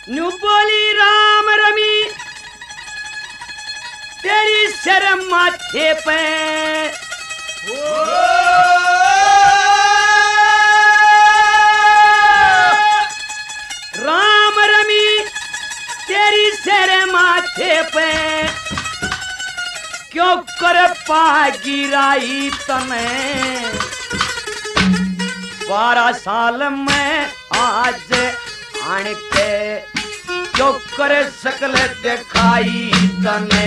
New बोली Ram rummy तेरी शर्म माथे पे राम रमी तेरी शर्म माथे पे क्यों कर पा गिराई तने 12 साल में आज आने के क्यों करे सकल दिखाई तने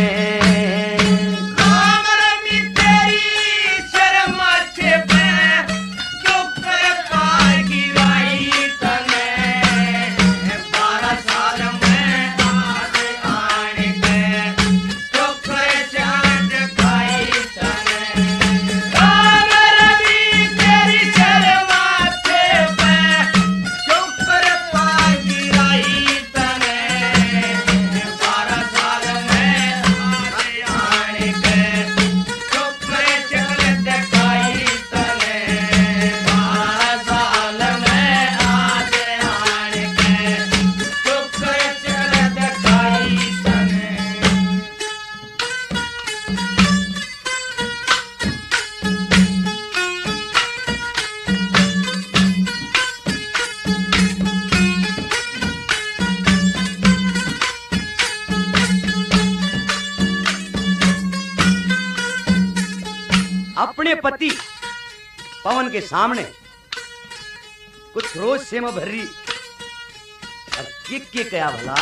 राम रमी तेरी शर्म माथे पे क्यों कर पा गिराई तने 12 साल में आज आने के क्यों करे जान दिखाई तने राम रमी तेरी शर्म माथे पे क्यों कर पा गिराई तने 12 साल में आज आने के क्यों करे जान दिखाई तने 12 साल में आज आने के क्यों करे जान दिखाई तने अपने पति पवन के सामने कुछ रोज से मैं भर रही और के क्या भला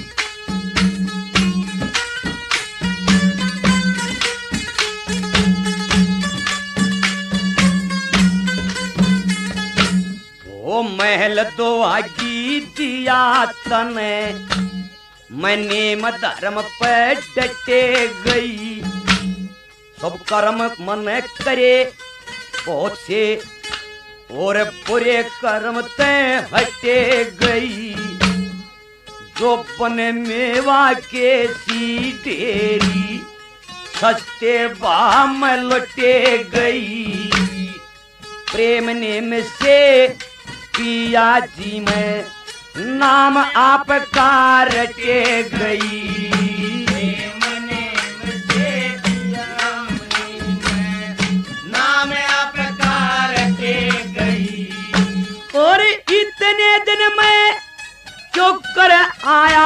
वो महल दो आगी दिया तने मैंने धर्म पे डटे गई सब कर्म मन करे बहुत से और बुरे कर्म ते हटे गई जो बने मेवा के सी ढेरी सस्ते बाम लुटे गई प्रेम नेम से पिया जी में नाम आपका रटे गई नाम आपका रटे गई और इतने दिन में क्यों कर आया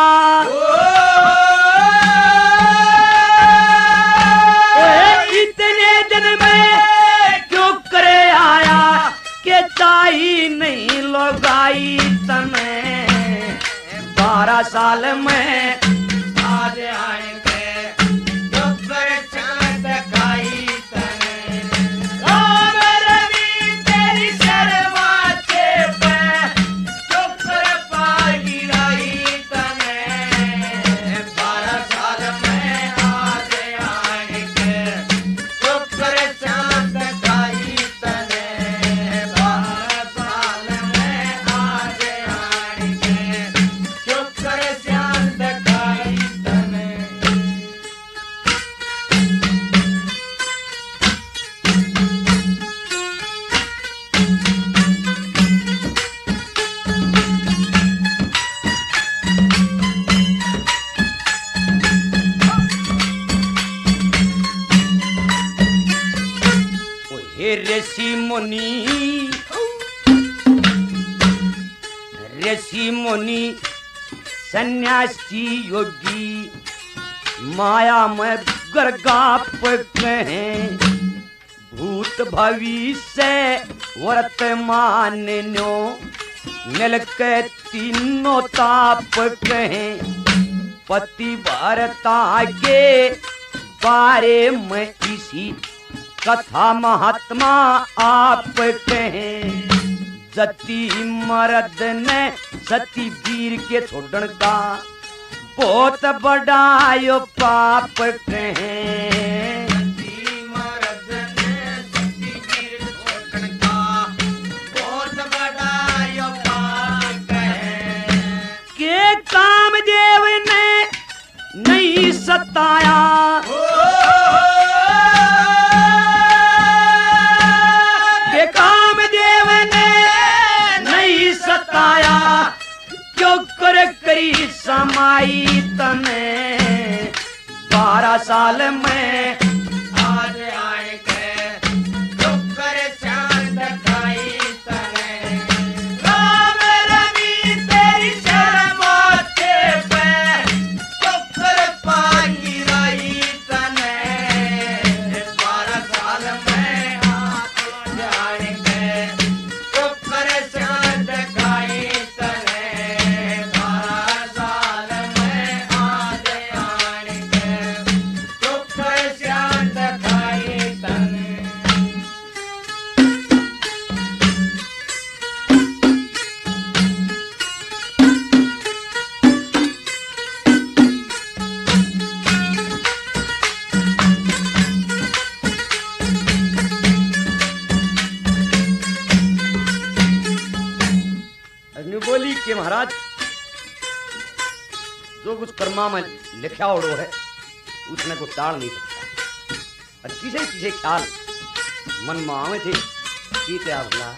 इतने दिन में क्यों कर आया के चाही नहीं लगाई तने 12 साल में आज आएंगे क्यों कर जान दिखाई तने राम रमी तेरी शर्म माथे पे क्यों कर पा गिराई तने 12 साल में आज आएंगे क्यों कर जान दिखाई तने 12 साल में आज आएंगे क्यों कर जान दिखाई तने ओ हे ऋषि मुनि सन्यासी योगी माया में गर्गाप कहें भूत भविष्य वर्तमान न्यो मिल के तीनों ताप कहें पति भारता के बारे में इसी कथा महात्मा आप कहें सती मर्द ने सती वीर के छोड़न का बहुत बड़ा यो पाप कहें मर्द ने सती वीर छोड़न का बहुत बड़ा यो पाप है के कामदेव ने नहीं सताया के कामदेव ने नहीं सताया क्यों कर करी समाई तने 12 साल में आज आए के शुक्र चांद खाई तने राम रवि तेरी शर्माते पे शुक्र पाई रही तने 12 साल में आज आए के शुक्र चांद खाई तने 12 साल में आज आए के शुक्र चांद खाई तने अग्नि बोली कि महाराज जो कुछ कर्मा में लिखा ओढ़ो है उसने को टाल नहीं सकता। और किसे किसे ख्याल मन में आवे थे की क्या बोला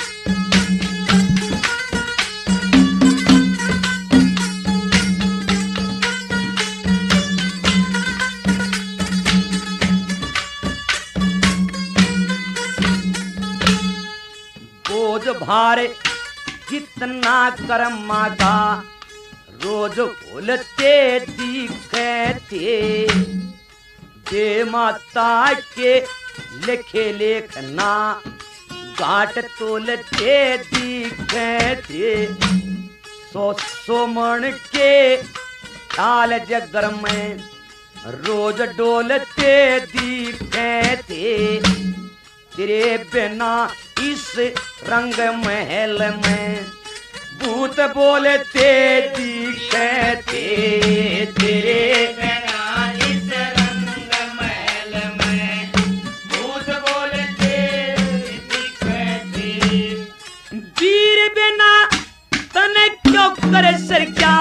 बोझ भारे कितना कर्मा का रोज बोलते दिखे थे जे माता के लिखे लेखना गाट तोलते दिखे थे सो मन के ख्याल जगर में रोज डोलते दिखे थे तेरे बिना इस रंग महल में भूत बोलते दिखे थे तेरे बिना इस रंग महल में भूत बोलते दिखे थे वीर बिना तने क्यों करे सर क्या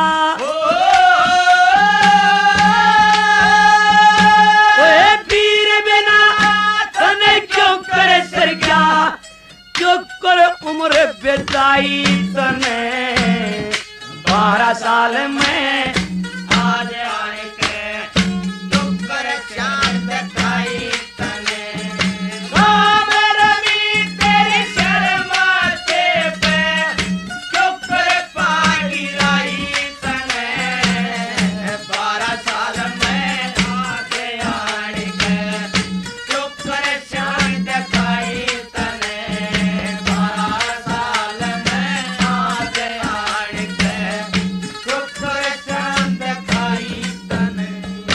वीर बिना तने क्यों करे सर क्या क्यों कर उम्र बिताई तने 12 साल में आज आए के शुक्र चांद खाई तने राम रवि तेरी शर्माते पे शुक्र पाई रही तने 12 साल में आज आए के शुक्र चांद खाई तने 12 साल में आज आए के शुक्र चांद खाई तने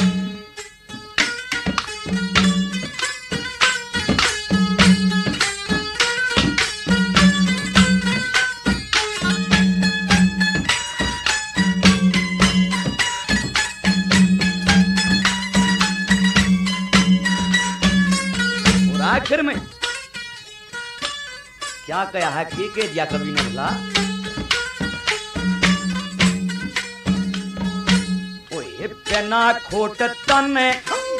और आखिर में क्या कहा है के दिया कवि ने बोला ओए बिना खोट तने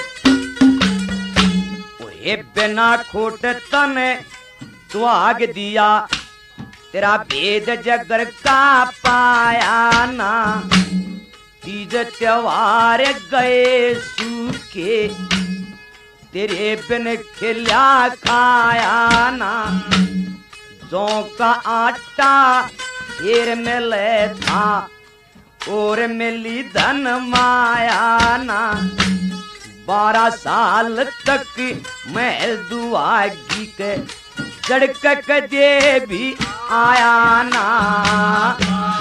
ओए बिना खोट तने त्याग दिया तेरा भेद जगर का पाया ना तीज त्योहार गए सूखे तेरे बिन खिला खाया ना जौ का आटा ढेर मिले था और मिली धन माया ना 12 साल तक मैं दुआगी के जड़क दे भी आया ना